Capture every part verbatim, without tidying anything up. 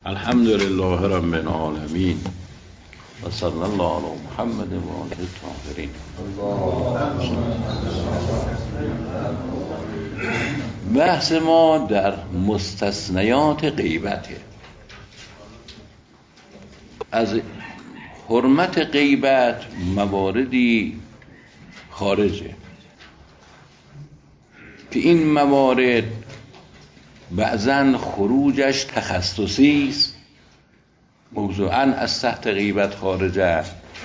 الحمد لله رب العالمین و صلی الله علی محمد و آله الطاهرین. بحث ما در مستثنیات غیبته. از حرمت غیبت مواردی خارجه که این موارد بعضن خروجش تخصصی است، موضوعاً از تحت غیبت خارجه.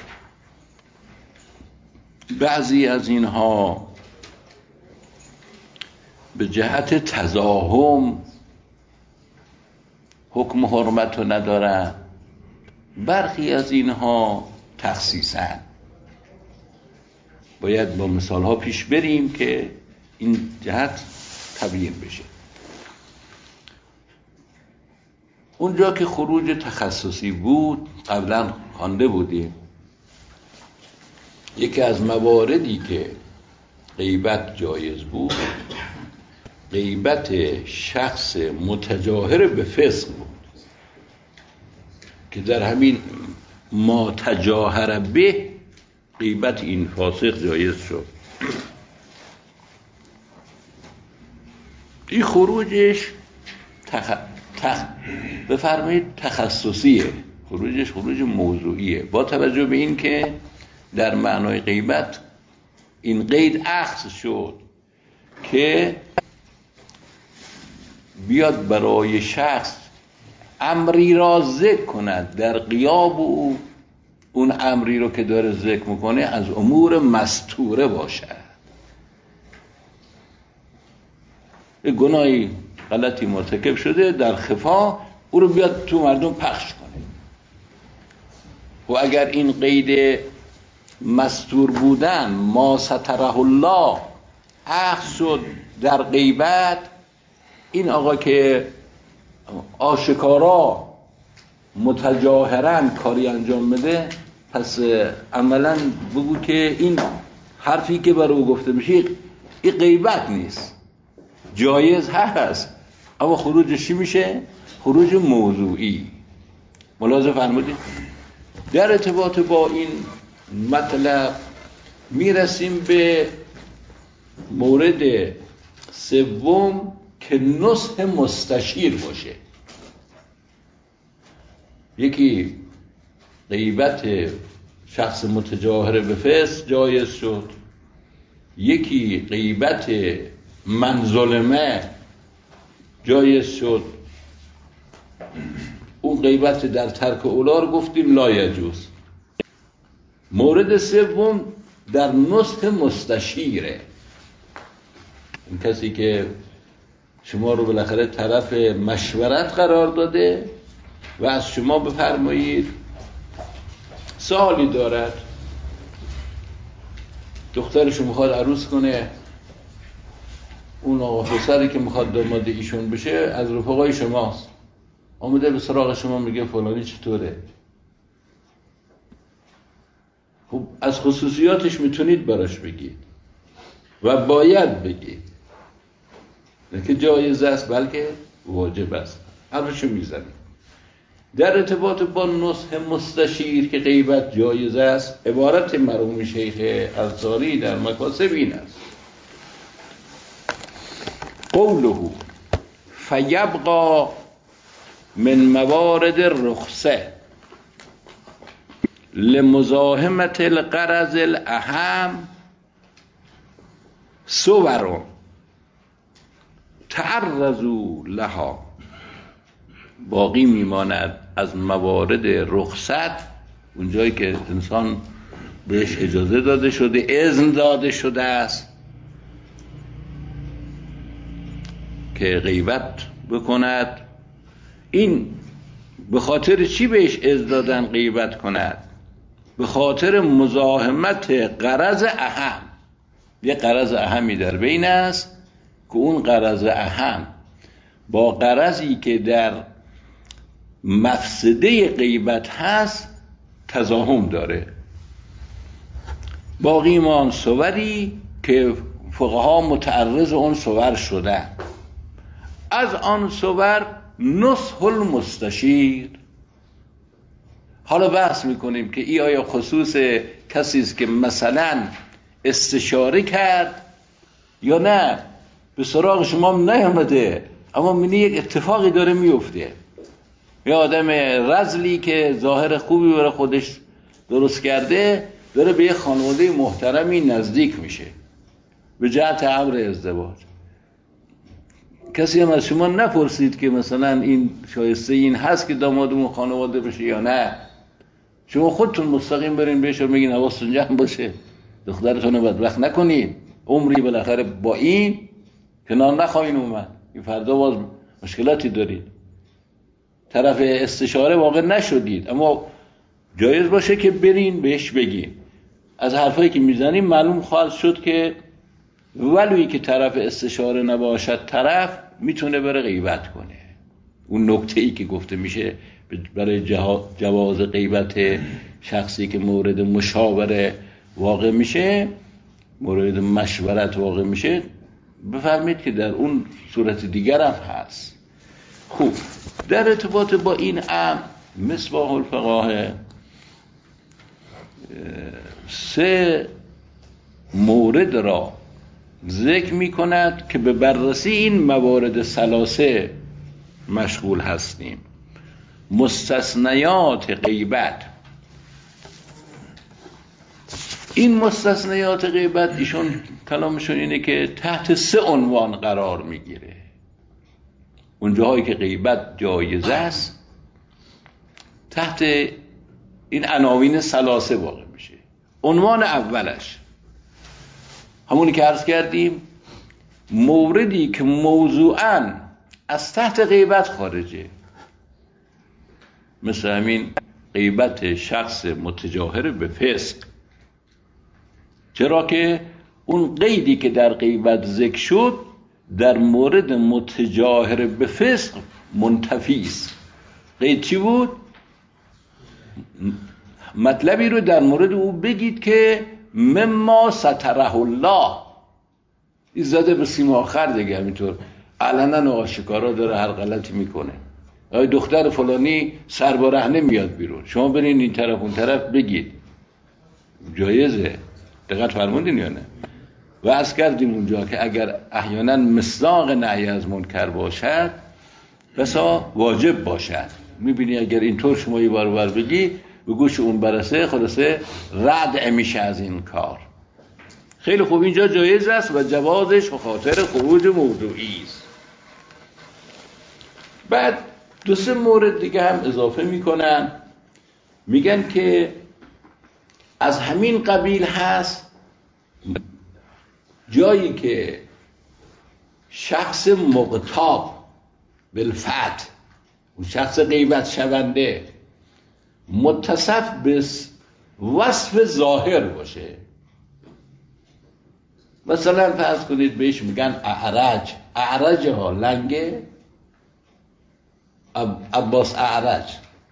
بعضی از اینها به جهت تزاحم حکم حرمت رو ندارن، برخی از اینها تخصیصن. باید با مثال ها پیش بریم که این جهت تبیین بشه. اونجا که خروج تخصصی بود قبلا خوانده بودیم، یکی از مواردی که غیبت جایز بود غیبت شخص متجاهر به فسق بود که در همین ما تجاهر به غیبت این فاسق جایز شد. این خروجش تخ... تخ... بفرمایید تخصصیه، خروجش خروج موضوعیه، با توجه به این که در معنای غیبت این قید اخذ شد که بیاد برای شخص امری را ذکر کند، در غیاب او اون امری رو که داره ذکر میکنه از امور مستوره باشد. گناهی غلطی مرتکب شده در خفا، او رو بیاد تو مردم پخش کنه. و اگر این قید مستور بودن ما ستره الله اخذ شد در غیبت، این آقا که آشکارا متجاهرن کاری انجام بده، پس عملا بگو که این حرفی که برای او گفته میشه این غیبت نیست، جایز هست، اما خروجش چی میشه؟ خروج موضوعی. ملاحظه فرمودید؟ در ارتباط با این مطلب میرسیم به مورد سوم که نصح مستشیر باشه. یکی غیبت شخص متجاهر به فسق جایز شد، یکی غیبت من ظلمه جایز شد. اون غیبت در ترک اولا رو گفتیم لا یجوز. مورد سوم در نصح مستشیره. این کسی که شما رو بالاخره طرف مشورت قرار داده و از شما بفرمایید سوالی دارد، دخترش رو میخواد عروس کنه، اون آقا پسری که میخواد داماد ایشون بشه از رفقای شماست، آمده به سراغ شما میگه فلانی چطوره. خب از خصوصیاتش میتونید براش بگید و باید بگید، نه که جایز است بلکه واجب است. حرفشو میزنید. در ارتباط با نصح مستشیر که غیبت جایز است، عبارت مرحوم شیخ انصاری در مکاسب این است: قوله فیبقى من موارد الرخصه لمزاحمت الغرض الاهم صور تعرضوا لها. باقی میماند از موارد رخصت اونجایی که انسان بهش اجازه داده شده، اذن داده شده است که غیبت بکند. این به خاطر چی بهش اذن دادن غیبت کند؟ به خاطر مزاحمت غرض اهم. یه غرض اهمی در بین است که اون غرض اهم با غرضی که در مفسده غیبت هست تزاحم داره. باقی ما صوری که فقها متعرض اون صور شدن. از آن صور نصح المستشیر. حالا بحث میکنیم که ای آیا خصوص کسی است که مثلا استشاره کرد یا نه، به سراغ شما هم نیامده اما می‌بینی یک اتفاقی داره میفته. یه آدم رذلی که ظاهر خوبی برای خودش درست کرده داره به یه خانواده محترمی نزدیک میشه به جهت امر ازدواج. کسی هم از شما نپرسید که مثلا این شایسته این هست که داماد اون خانواده بشه یا نه؟ شما خودتون مستقیم برین بهش و میگین حواستون جمع باشه، دخترتون رو بدبخت نکنید، عمری بالاخره با این کنار نخواهین اومد، این فردا باز مشکلاتی دارید. طرف استشاره واقع نشدید اما جایز باشه که برین بهش بگین. از حرفایی که میزنیم معلوم خواهد شد که ولویی که طرف استشاره نباشد طرف میتونه بره غیبت کنه. اون نکته‌ای که گفته میشه برای جواز غیبت شخصی که مورد مشاوره واقع میشه، مورد مشورت واقع میشه، بفرمایید که در اون صورت دیگر هم هست. خوب، در ارتباط با این امر مصباح الفقاهه سه مورد را ذکر می کند که به بررسی این موارد ثلاثه مشغول هستیم. مستثنیات غیبت. این مستثنیات غیبت ایشون کلامشون اینه که تحت سه عنوان قرار میگیره. اون جاهایی که غیبت جایز است تحت این عناوین ثلاثه واقع میشه. عنوان اولش همونی که عرض کردیم، موردی که موضوعاً از تحت غیبت خارجه، مثل همین غیبت شخص متجاهر به فسق، چرا که اون قیدی که در غیبت ذکر شد در مورد متجاهر به فسق منتفی است. قید چی بود؟ مطلبی رو در مورد او بگید که مما ستره الله، این زده به سیم آخر دیگه، همینطور علنا و آشکارا داره هر غلطی میکنه. آی دختر فلانی سر با رهنه میاد بیرون، شما برین این طرف اون طرف بگید، جایزه. دقت فرمودین یا نه؟ و عرض کردیم اونجا که اگر احیانا مصداق نهی از منکر باشد بسا واجب باشد. میبینی اگر اینطور شما یه بار بار بگی به گوش اون برسه، خلاصه رد میشه از این کار. خیلی خوب، اینجا جایز است و جوازش به خاطر خروج موضوعی است. بعد دو سه مورد دیگه هم اضافه میکنن، میگن که از همین قبیل هست جایی که شخص مغتاب بالفتح، اون شخص غیبت شونده متصف به وصف ظاهر باشه. مثلا فرض کنید بهش میگن اعرج، اعرج ها لنگه، عباس اعرج،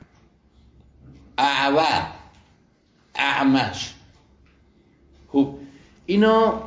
اعور، اعمش. خب اینا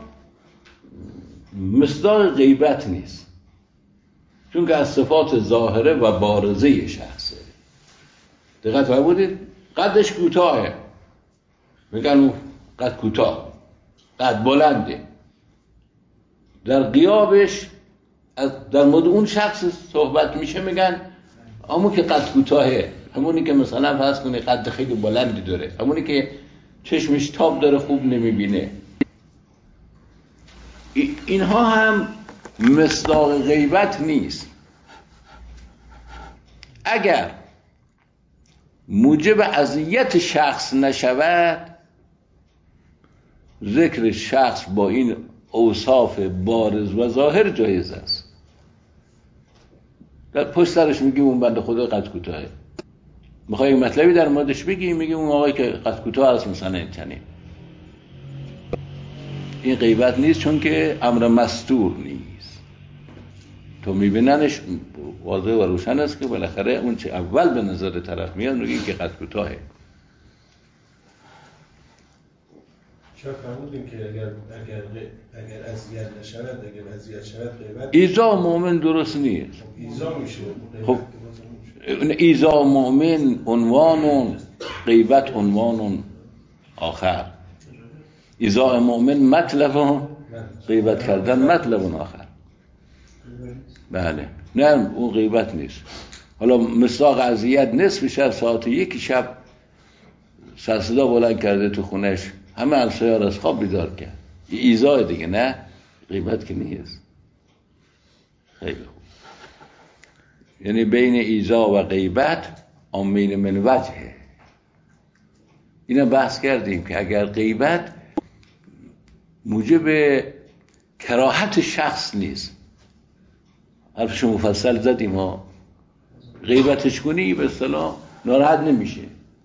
مصداق غیبت نیست، چون که از صفات ظاهره و بارزه شخصه. دقت فرمودید؟ قدش کوتاهه، میگن اون قد کوتاه، قد بلنده. در غیابش از در مورد اون شخص صحبت میشه، میگن همون که قد کوتاهه، همونی که مثلا فرض کنی قد خیلی بلندی داره، همونی که چشمش تاب داره خوب نمیبینه. اینها هم مصداق غیبت نیست. اگر موجب اذیت شخص نشود، ذکر شخص با این اوصاف بارز و ظاهر جایز است. در پشت سرش میگیم اون بنده خدا قد کوتاهه، میخوای مطلبی در موردش بگی، میگیم اون آقای که قد کوتاه است مثلا این چنین. این غیبت نیست، چون که امر مستور نیست. تو میبیننش واضح و روشن است که بالاخره اون چه اول به نظر طرف میاد میگه که قد کوتاهه. شاید فرمودیم که اگر اگر اگر اذیت نشود، اگر اذیت شود غیبت ایذا مؤمن درست نیست. ایذا میشه. خب ایذا مؤمن عنوان، غیبت عنوان آخر. ایذا مؤمن مطلب، غیبت کردن مطلب آخر. بله نه اون غیبت نیست. حالا مصداق اذیت نصف شب ساعت یک شب سر صدا بلند کرده تو خونش، همه همسایه‌ها را از خواب بیدار کرد. ایذا دیگه، نه غیبت که نیست. خیلی خوب. یعنی بین ایذا و غیبت آمین من وجهه. اینا بحث کردیم که اگر غیبت موجب کراهت شخص نیست، حرفشو مفصل زدیم ها، غیبتش کنی به اصطلاح ناراحت نمیشه.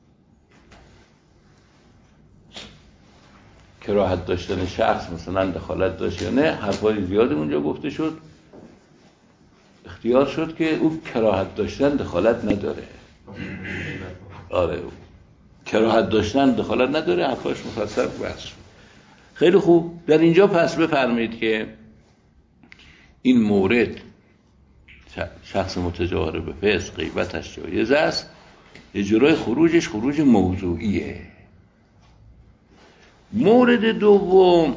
کراهت داشتن شخص مثلا دخالت داشت یا نه، حرفای زیاد اونجا گفته شد، اختیار شد که او کراهت داشتن دخالت نداره. آره کراهت داشتن دخالت نداره، حرفاش مفصل بحث شد. خیلی خوب. در اینجا پس بفرمایید که این مورد شخص متجاور به فسق غیبتش جایز است، اجرای خروجش خروج موضوعیه. مورد دوم،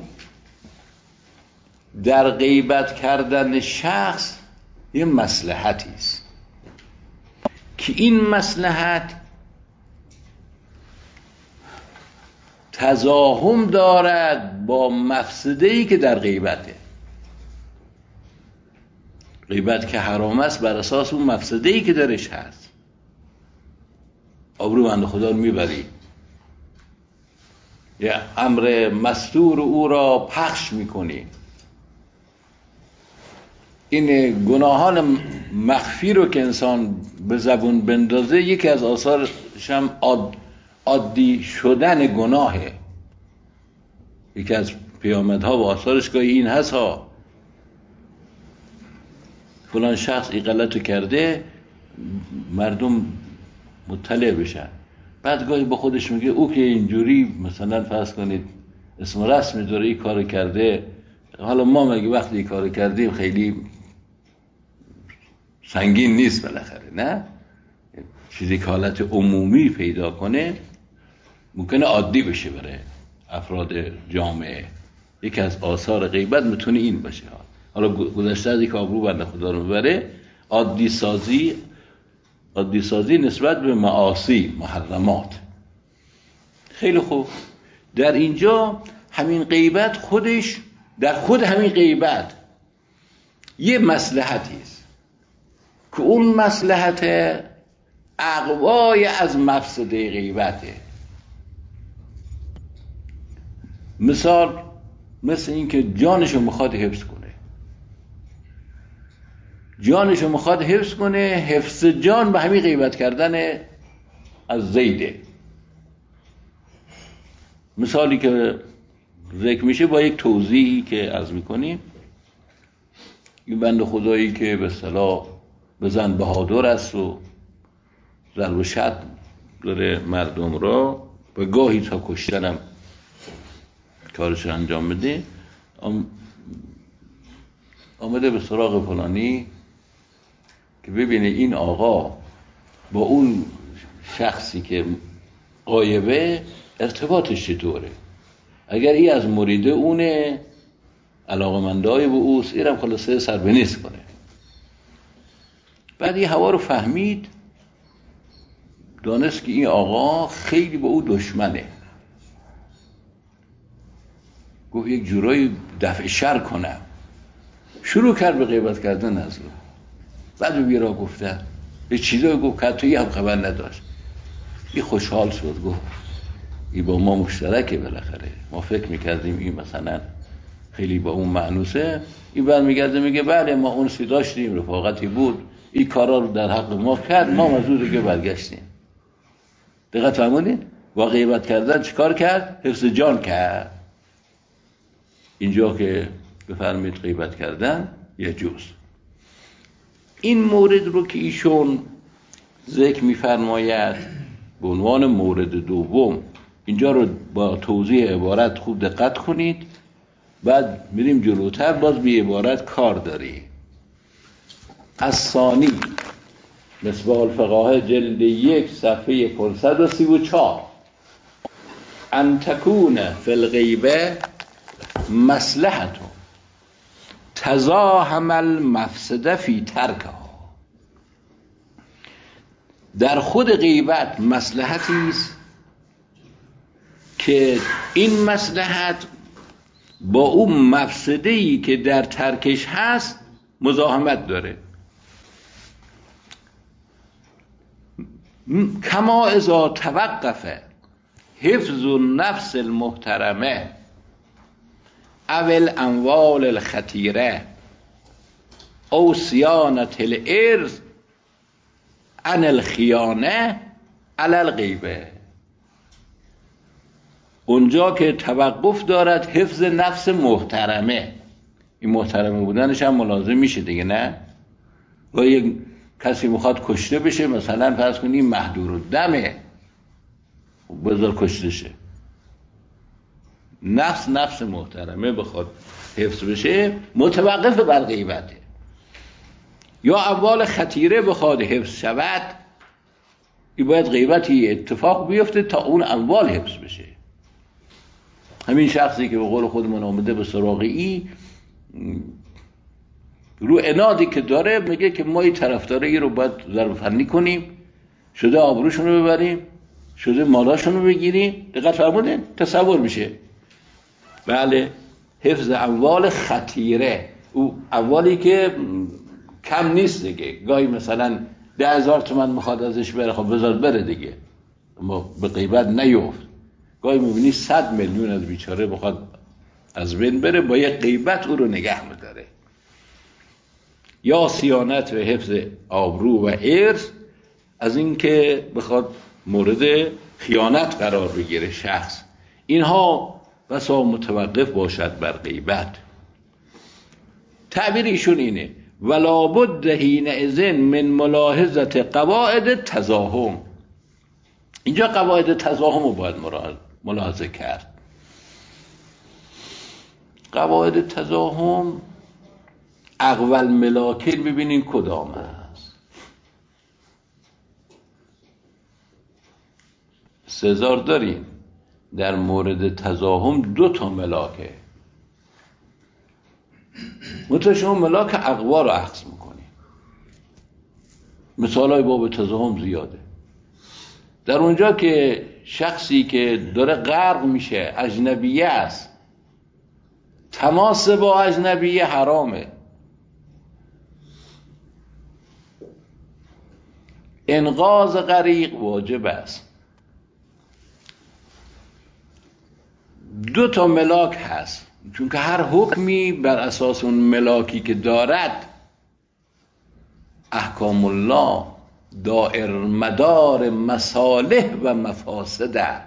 در غیبت کردن شخص یه مصلحتی است که این مصلحت تزاحم دارد با مفسده‌ای که در غیبته. غیبت که حرام است بر اساس اون مفسده‌ای که درش هست. آبرو بنده خدا رو میبری، یه امر مستور او را پخش میکنی. این گناهان مخفی رو که انسان به زبون بندازه، یکی از آثارش هم عاد عادی شدن گناهه. یکی از پیامدها و آثارش گاهی این هست ها، فلان شخص این غلطو کرده، مردم مطلع بشن. بعد گاهی با خودش میگه او که اینجوری مثلا فرض کنید اسم رسمی داره این کارو کرده، حالا ما مگه وقتی این کارو کردیم خیلی سنگین نیست بالاخره، نه چیزی که حالت عمومی پیدا کنه ممکنه عادی بشه برای افراد جامعه. یکی از آثار غیبت میتونه این باشه. حالا گذشته از یک آبرو بنده خدا رو ببره، عادی سازی عادی سازی نسبت به معاصی، محرمات. خیلی خوب. در اینجا همین غیبت خودش، در خود همین غیبت یه مصلحتی است که اون مصلحت اقوای از مفسده غیبته. مثال مثل این که جانشو میخواد حفظ کنه، جانشو میخواد حفظ کنه، حفظ جان به همین غیبت کردن از زیده. مثالی که ذکر میشه با یک توضیحی که عرض میکنیم، این بنده خدایی که به اصطلاح بزن بهادر است و ضرب و شتم داره مردم را، و گاهی تا کشتنم کارش انجام بده، آمده به سراغ فلانی که ببینه این آقا با اون شخصی که غایبه ارتباطش چطوره. اگر این از مریده اونه، علاقمندای به اوست، اینم خلاصه سر به نیست کنه. بعد این هوا رو فهمید، دانست که این آقا خیلی با او دشمنه. گفت یک جورایی دفع شر کنم. شروع کرد به غیبت کردن از او. بعد به بیرا گفتن یه چیزایی گفت که توی هم خبر نداشت. این خوشحال شد، گفت این با ما مشترکه بالاخره. ما فکر میکردیم این مثلا خیلی با اون معنوسه. این بر میگرده میگه بله ما اون سی داشتیم، رفاقتی بود، این کارا رو در حق ما کرد، ما مزور دیگه برگشتیم. دقت فرمودین؟ با غیبت کردن چیکار کرد؟ حفظ جان کرد. اینجا که بفرمید غیبت کردن یه جز. این مورد رو که ایشون ذکر میفرماید به عنوان مورد دوم اینجا رو با توضیح عبارت خوب دقت کنید، بعد میریم جلوتر باز بی عبارت کار داری. از ثانی مصباح الفقاهه جلد یک صفحه پانصد و سی و چهار ان تکون فی الغیبه مصلحت تزاحم المفسده فی ترکها. در خود غیبت مصلحتی است که این مصلحت با اون مفسده‌ای که در ترکش هست مزاحمت داره. کما اذا توقف حفظ النفس المحترمه او الاموال الخطیره او صیانت الارض عن الخیانه علی الغیبه. اونجا که توقف دارد حفظ نفس محترمه، این محترمه بودنش هم ملازم میشه دیگه، نه؟ و یک کسی میخواد کشته بشه، مثلا فرض کنیم محدور الدمه، بذار کشته شه. نفس نفس محترمه بخواد حفظ بشه متوقف بر غیبته. یا اموال خطیره بخواد حفظ شود، این باید غیبتی اتفاق بیفته تا اون اموال حفظ بشه. همین شخصی که به قول خودمون آمده به سراغ ای رو عنادی که داره میگه که ما این طرفدار ای رو باید ضرب فنی کنیم، شده آبروشون رو ببریم، شده مالاشون رو بگیریم. دقت فرمودین؟ تصور میشه. بله، حفظ اموال خطیره، او اموالی که کم نیست دیگه، گاهی مثلا ده هزار تومن میخواد ازش بره، خب بذار بره دیگه، اما به غیبت نیفت. گاهی میبینی صد میلیون از بیچاره بخواد از بین بره، با یک غیبت او رو نگه میداره. یا صیانت و حفظ آبرو و ارث، از این که بخواد مورد خیانت قرار بگیره شخص، اینها بسا متوقف باشد بر غیبت. تعبیر ایشون اینه ولا بد حینئذ من ملاحظه قواعد تزاحم. اینجا قواعد تزاحم رو باید ملاحظه کرد. قواعد تزاحم اقوال ملاکل ببینین کدام است. سزار داریم در مورد تزاحم دو تا ملاکه، متو شما ملاک اقوا رو اخذ میکنی. مثال های باب تزاحم زیاده. در اونجا که شخصی که داره غرق میشه اجنبیه است، تماس با اجنبیه حرامه. انقاذ غریق واجب است. دو تا ملاک هست، چون که هر حکمی بر اساس اون ملاکی که دارد، احکام الله دائر مدار مصالح و مفاسد.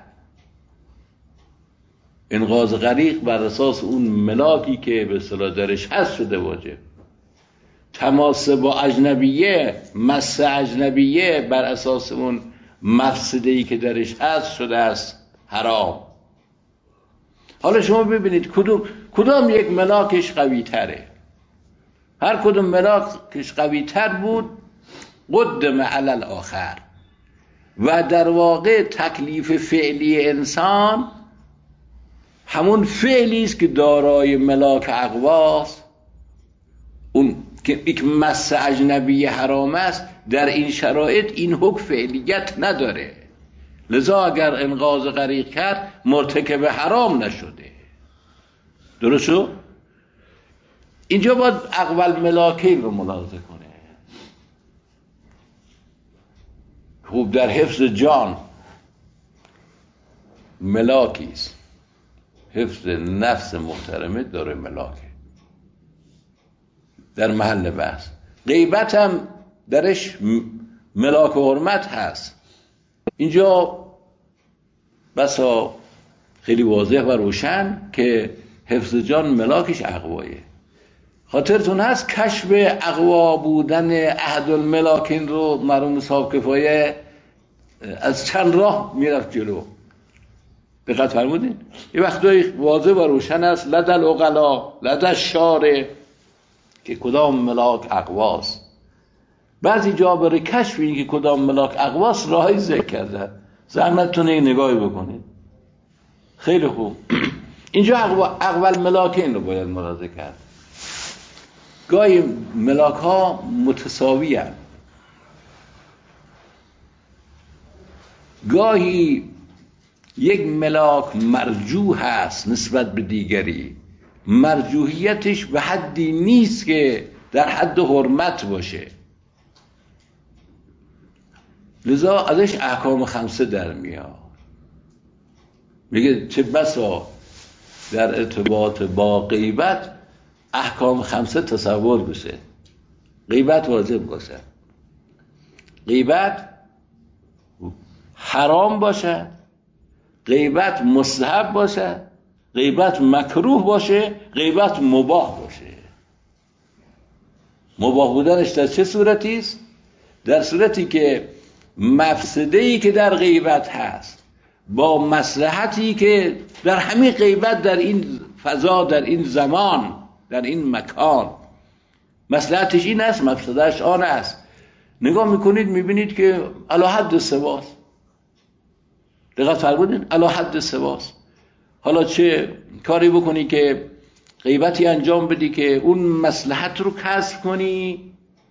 انقاذ غریق بر اساس اون ملاکی که به اصطلاح درش هست شده واجب. تماس با اجنبیه، مس اجنبیه بر اساس اون مفسده‌ای که درش هست شده است حرام. حالا شما ببینید کدوم کدام یک ملاکش قوی تره. هر کدوم ملاکش قوی تر بود قدم علی الاخر. و در واقع تکلیف فعلی انسان همون فعلی است که دارای ملاک اقواست. اون که یک مس اجنبی حرام است، در این شرایط این حکم فعلیت نداره. لذا اگر انقاذ غریق کرد مرتکب حرام نشده. درست شد؟ اینجا باید اقوال ملاکین رو ملاحظه کنه. خوب در حفظ جان ملاکی است، حفظ نفس محترمه داره ملاکه در محل بحث. غیبت هم درش ملاک و حرمت هست. اینجا بسا خیلی واضح و روشن که حفظ جان ملاکش اقوایه. خاطرتون هست کشف اقوا بودن احد الملاکین رو مرحوم صاحب کفایه از چند راه میرفت جلو. دقت فرمودین؟ یه وقتایی واضح و روشن است لدل عقلا لدل شاره که کدام ملاک اقواس. بعضی جا برای کشف این که کدام ملاک اقواس راهی ذکر کرده، زحمتتون این نگاهی بکنید. خیلی خوب. اینجا اقوال ملاکین رو باید ملاحظه کرد. گاهی ملاک ها متساوی هستند، گاهی یک ملاک مرجوح هست نسبت به دیگری، مرجوحیتش به حدی نیست که در حد حرمت باشه، لذا ازش احکام خمسه در میاد. میگه چه بسا در ارتباط با غیبت احکام خمسه تصور بشه، غیبت واجب باشه، غیبت حرام باشه، غیبت مستحب باشه، غیبت مکروه باشه، غیبت مباح باشه. مباح بودنش در چه صورتی است؟ در صورتی که مفسده‌ای که در غیبت هست با مصلحتی که در همین غیبت در این فضا، در این زمان، در این مکان مصلحتش این است، مفسدهش آن است. نگاه میکنید میبینید که علی حد سواست. دقت فرمودین؟ علی حد سواست. حالا چه کاری بکنی که غیبتی انجام بدی که اون مصلحت رو کسب کنی،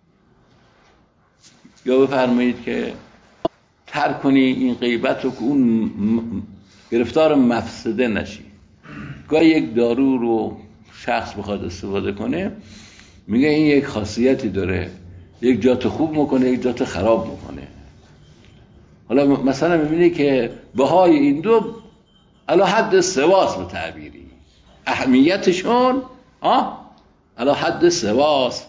یا بفرمایید که ترک کنی این غیبت رو که اون گرفتار مفسده نشی. گاهی یک دارو رو شخص بخواد استفاده کنه، میگه این یک خاصیتی داره، یک جات خوب میکنه، یک جات خراب میکنه. حالا مثلا میبینی که بهای این دو علی حد سواس به تعبیری، اهمیتشون آه علی حد سواس.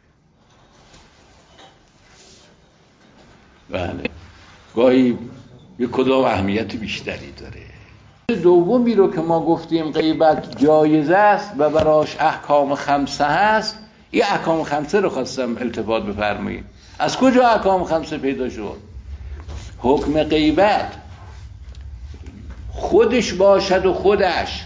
بله، گاهی یک کدام اهمیت بیشتری داره. دومی رو که ما گفتیم غیبت جایز است و براش احکام خمسه هست، این احکام خمسه رو خواستم التفات بفرمایید. از کجا احکام خمسه پیدا شد؟ حکم غیبت خودش باشد و خودش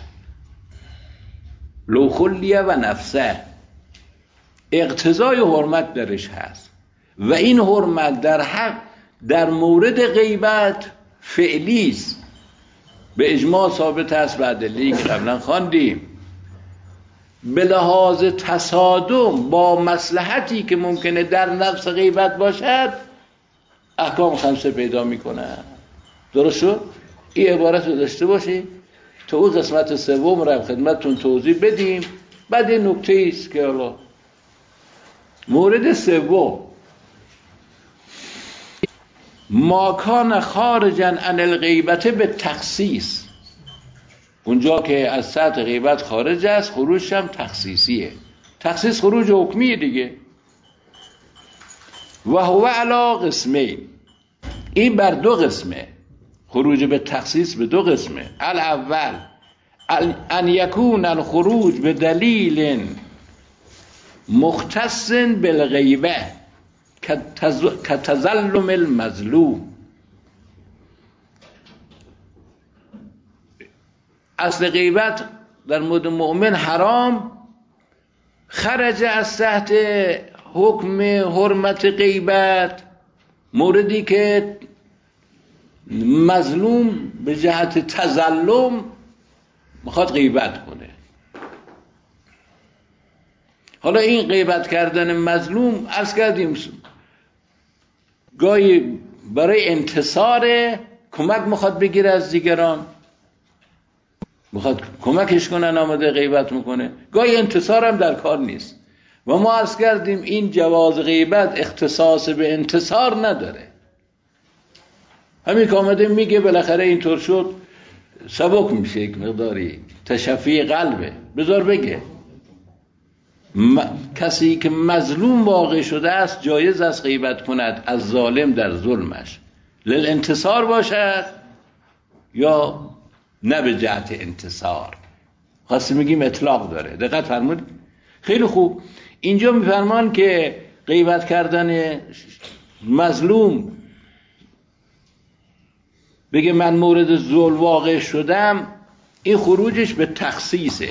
لو خلیه و نفسه اقتضای حرمت درش هست و این حرمت در حق در مورد غیبت فعلی است، به اجماع ثابت است و ادله‌ای که قبلا خواندیم. به لحاظ تصادم با مصلحتی که ممکنه در نفس غیبت باشد احکام خمسه پیدا میکنه. درست شد؟ این عبارت رو داشته باشید تا اون قسمت سوم رو خدمتتون توضیح بدیم. بعد این نکته است که حالا مورد سوم، ما کان خارجا عن الغیبت به تخصیص، اونجا که از سطح غیبت خارج است خروجش هم تخصیصیه. تخصیص خروج حکمیه دیگه. و هو علی قسمین، این بر دو قسمه، خروج به تخصیص به دو قسمه. الاول ان یکون الخروج به دلیل مختص بالغیبه کتظلم المظلوم. اصل غیبت در مورد مؤمن حرام، خرج از تحت حکم حرمت غیبت موردی که مظلوم به جهت تظلم میخواد غیبت کنه. حالا این غیبت کردن مظلوم عرض کردیم گاهی برای انتصار کمک میخواد بگیره از دیگران، میخواد کمکش کنن آمده غیبت میکنه، گاهی انتصار هم در کار نیست. و ما عرض کردیم این جواز غیبت اختصاص به انتصار نداره. همین که آمده میگه بالاخره اینطور شد سبک میشه، یک مقداری تشفی قلبه، بذار بگه. م... کسی که مظلوم واقع شده است جایز است غیبت کند از ظالم در ظلمش، للانتصار باشد یا نه به جهت انتصار. خواستی میگیم اطلاق داره. دقت فرمود؟ خیلی خوب. اینجا میفرمان که غیبت کردن مظلوم بگه من مورد ظلم واقع شدم، این خروجش به تخصیصه.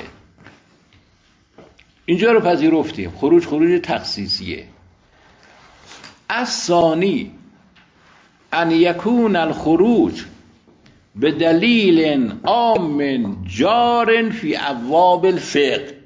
اینجا رو پذیرفتیم، خروج خروج تخصیصیه. الثانی ان یکون الخروج به دلیل عام جار فی ابواب الفقه.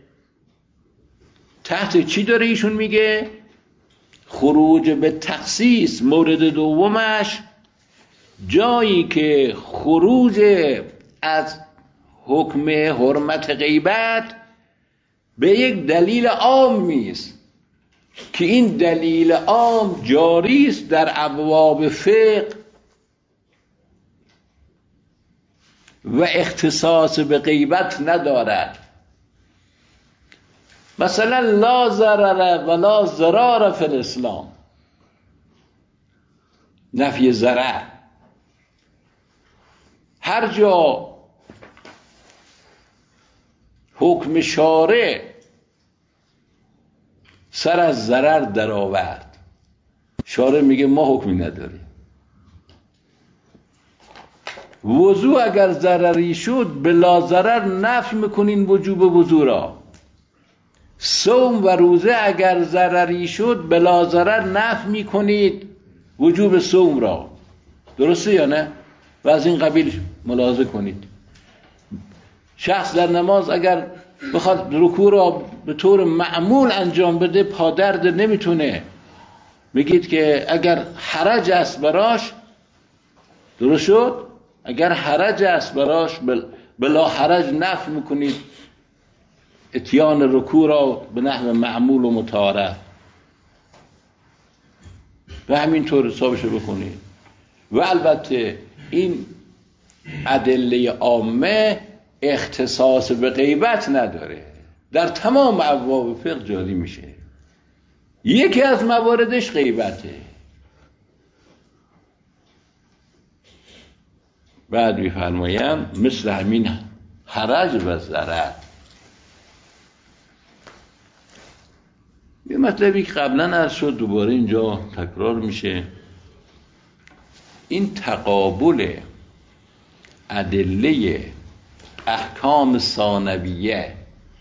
تحت چی داره ایشون میگه؟ خروج به تخصیص مورد دومش جایی که خروج از حکم حرمت غیبت به یک دلیل عامی است که این دلیل عام جاری است در ابواب فقه و اختصاص به غیبت ندارد. مثلا لا ضرر ولا ضرار فی الاسلام، نفی ضرر. هر جا حکم شارع سر از ضرر در آورد، شارع میگه ما حکمی نداریم. وضو اگر ضرری شد بلا ضرر نفی میکنین وجوب وضو را. صوم و روزه اگر ضرری شد بلا ضرر نفی میکنید وجوب صوم را. درسته یا نه؟ و از این قبیل ملاحظه کنید. شخص در نماز اگر بخواد رکوع را به طور معمول انجام بده پادرد نمیتونه، میگید که اگر حرج است براش، درست شد؟ اگر حرج است براش بلا حرج نفی میکنید اتیان رکوع را به نحو معمول و متعارف، و همینطور حسابشو بکنید. و البته این ادله عامه اختصاص به غیبت نداره، در تمام ابواب فقه جاری میشه. یکی از مواردش غیبته. بعد میفرمایم مثل همین حرج و ضرر. یه مطلبی که قبلا عرض شد دوباره اینجا تکرار میشه، این تقابل ادله احکام ثانویه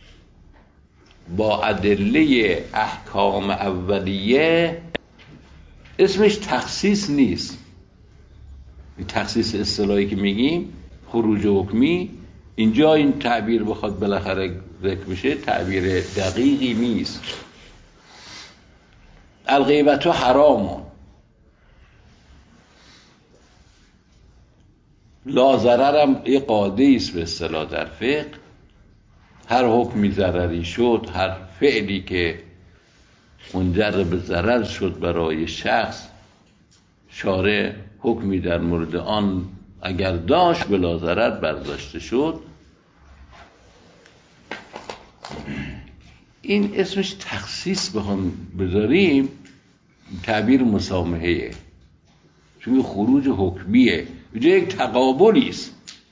با ادله احکام اولیه اسمش تخصیص نیست. تخصیص اصطلاحی که میگیم خروج حکمی، اینجا این تعبیر بخواد بالاخره ذکر بشه تعبیر دقیقی نیست. الغیبت حرام، لا ضررم یه قاعده است به اصطلاح در فقه. هر حکمی ضرری شد، هر فعلی که منجر به ضرر شد برای شخص، شارع حکمی در مورد آن اگر داشت بلا ضرر برداشته شد. این اسمش تخصیص بخوام بذاریم تعبیر مسامحه، چون خروج حکمیه، اینجا یک تقابلی است.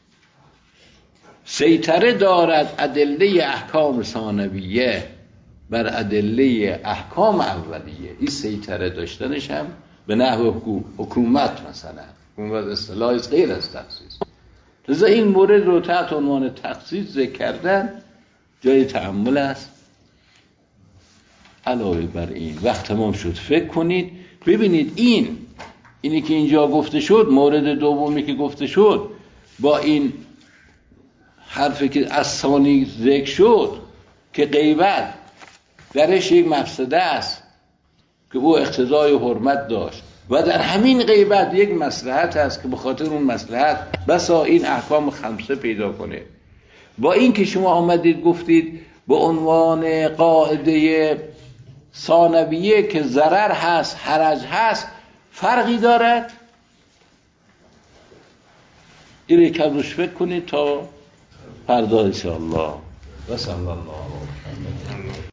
سیطره دارد ادله احکام ثانویه بر ادله احکام اولیه. این سیطره داشتنش هم به نحو حکومت، مثلا حکومت اصطلاحی غیر از تخصیص. لذا این مورد رو تحت عنوان تخصیص ذکر کردن جای تأمل است. علاوه بر این وقت تمام شد فکر کنید ببینید این اینی که اینجا گفته شد، مورد دومی که گفته شد با این حرفی که از ثانی ذکر شد که غیبت درش یک مفسده است که او اقتضای حرمت داشت و در همین غیبت یک مصلحت است که به خاطر اون مصلحت بسا این احکام خمسه پیدا کنه. با این که شما آمدید گفتید به عنوان قاعده ثانویه که ضرر هست حرج هست فرقی دارد، این رو کم روش فکر کنید تا فردا انشاءالله. و صلی الله علیه و